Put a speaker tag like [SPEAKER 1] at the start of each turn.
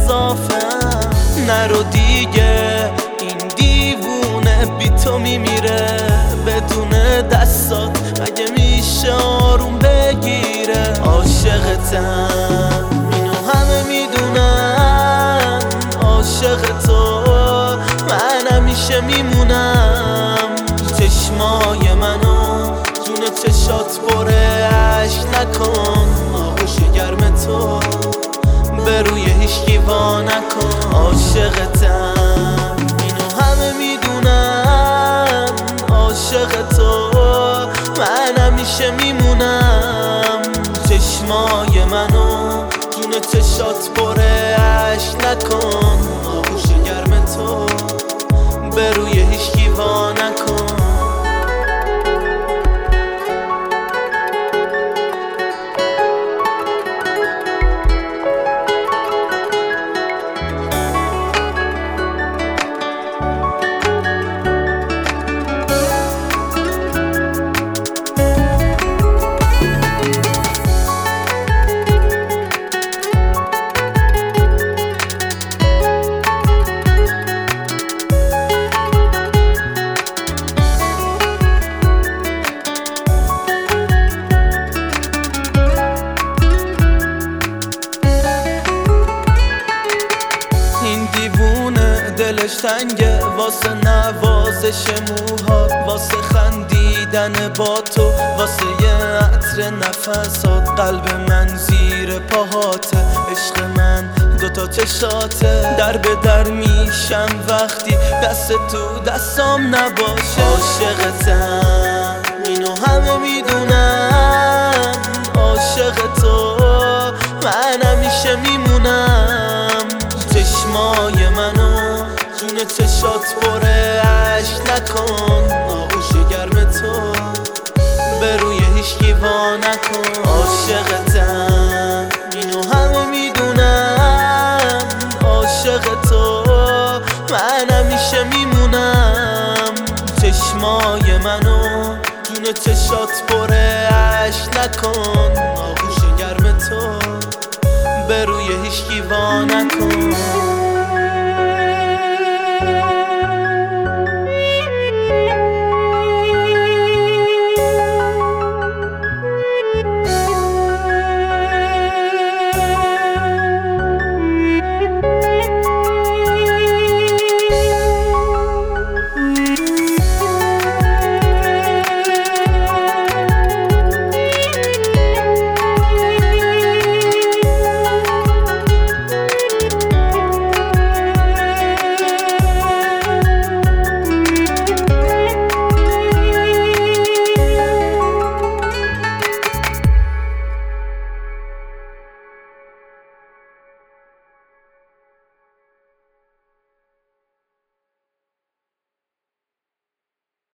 [SPEAKER 1] گزافم. نرو دیگه، این دیوونه بی تو میمیره بدون دستات، مگه میشه آروم بگیره؟ عاشقتم، اینو همه میدونن، عاشق تو من همیشه میمونم. چشمای منو جون چشات پره عشق نکن، آغوش گرم تو به روی هیچکی وا نکن. عاشقتم، اینو همه میدونن، عاشق تو من همیشه میمونم. چشمای منو جون چشات پره عشق نکن، آغوش گرم تو به روی هیچکی وا نکن. دلش تنگه واسه نوازش موهات، واسه خندیدن با تو، واسه یه عطر نفسات. قلب من زیر پاهاته، عشق من دوتا چشاته. در به در میشم وقتی دست تو دستام نباشه. عاشقتم، اینو همه میدونن، عاشق تو من همیشه میمونم. چشمای منو جون چشات پره عشق نکن، آغوش گرم تو به روی هیچکی وا نکن. عاشقتم، اینو همه میدونن، عاشق تو من همیشه میمونم. چشمای منو جون چشات پره عشق نکن، آغوش گرم تو به روی هیچکی وا نکن.